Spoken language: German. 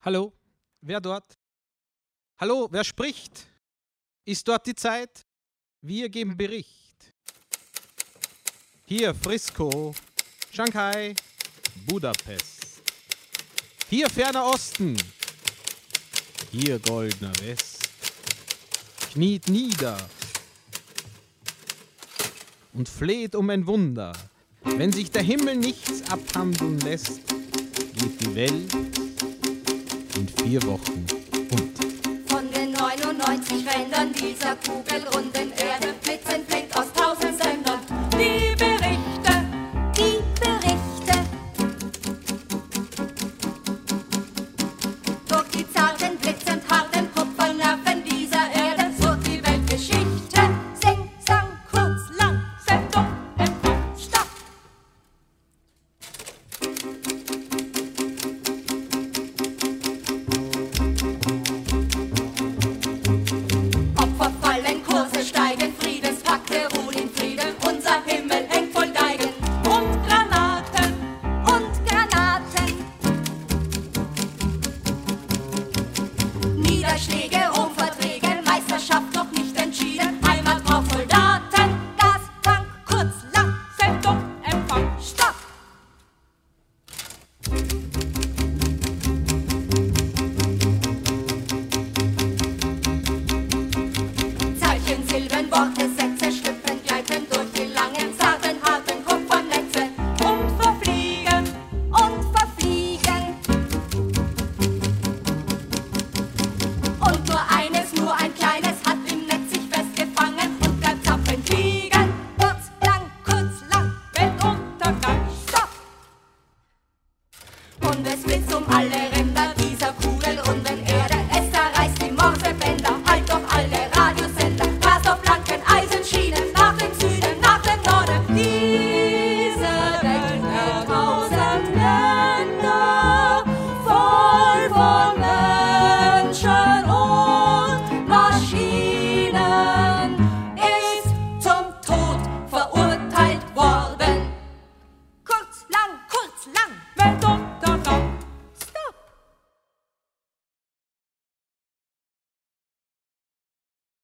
Hallo, wer dort? Hallo, wer spricht? Ist dort die Zeit? Wir geben Bericht. Hier Frisco, Shanghai, Budapest. Hier ferner Osten. Hier goldener West. Kniet nieder und fleht um ein Wunder. Wenn sich der Himmel nichts abhandeln lässt, geht die Welt in 4 Wochen unter. Von den 99 Rändern dieser kugelrunden Erde blitzen blinkt aus 1000 Sendern. Die